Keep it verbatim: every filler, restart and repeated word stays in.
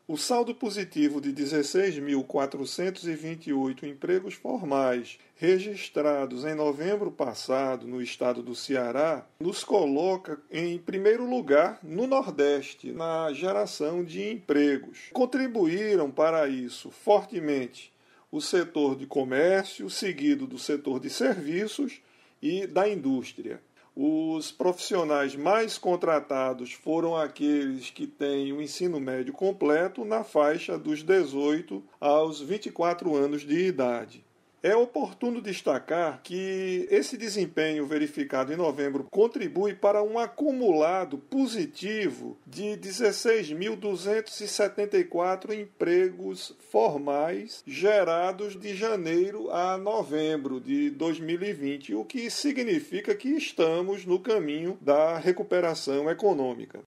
O saldo positivo de dezesseis mil quatrocentos e vinte e oito empregos formais registrados em novembro passado no estado do Ceará nos coloca em primeiro lugar no Nordeste na geração de empregos. Contribuíram para isso fortemente o setor de comércio, seguido do setor de serviços e da indústria. Os profissionais mais contratados foram aqueles que têm o ensino médio completo na faixa dos dezoito aos vinte e quatro anos de idade. É oportuno destacar que esse desempenho verificado em novembro contribui para um acumulado positivo de dezesseis mil duzentos e setenta e quatro empregos formais gerados de janeiro a novembro de dois mil e vinte, o que significa que estamos no caminho da recuperação econômica.